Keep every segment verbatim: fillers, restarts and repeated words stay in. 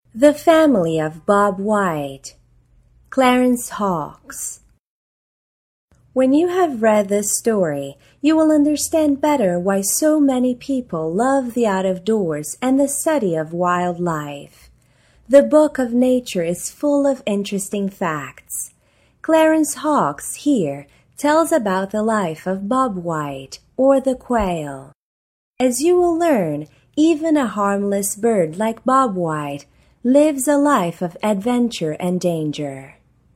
The Family of Bob White, Clarence Hawkes. When you have read this story, you will understand better why so many people love the out-of-doors and the study of wildlife. The book of nature is full of interesting facts. Clarence Hawkes here tells about the life of Bob White, or the quail. As you will learn, even a harmless bird like Bob White lives a life of adventure and danger.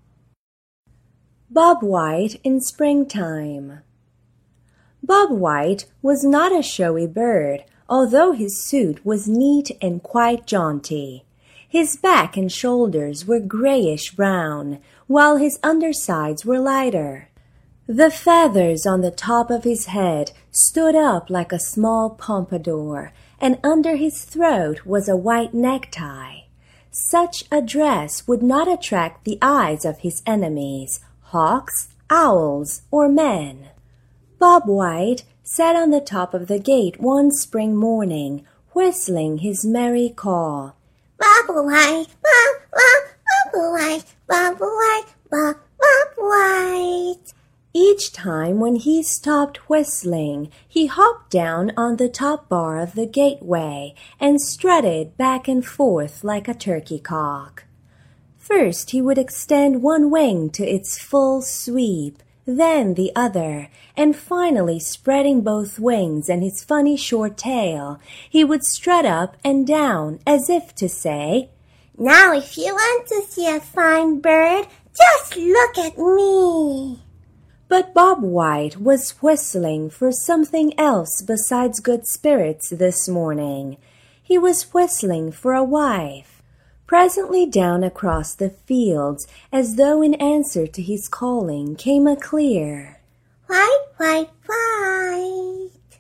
Bob White in springtime. Bob White was not a showy bird, although his suit was neat and quite jaunty. His back and shoulders were grayish-brown, while his undersides were lighter. The feathers on the top of his head stood up like a small pompadour, and under his throat was a white necktie. Such a dress would not attract the eyes of his enemies, hawks, owls, or men. Bob White sat on the top of the gate one spring morning, whistling his merry call. Bob White, Bob, Bob, Bob White, Bob White, Bob, Bob White. Each time when he stopped whistling, he hopped down on the top bar of the gateway and strutted back and forth like a turkey cock. First he would extend one wing to its full sweep, then the other, and finally spreading both wings and his funny short tail, he would strut up and down as if to say, "Now if you want to see a fine bird, just look at me." But Bob White was whistling for something else besides good spirits this morning. He was whistling for a wife. Presently down across the fields, as though in answer to his calling, came a clear, "White, white, white."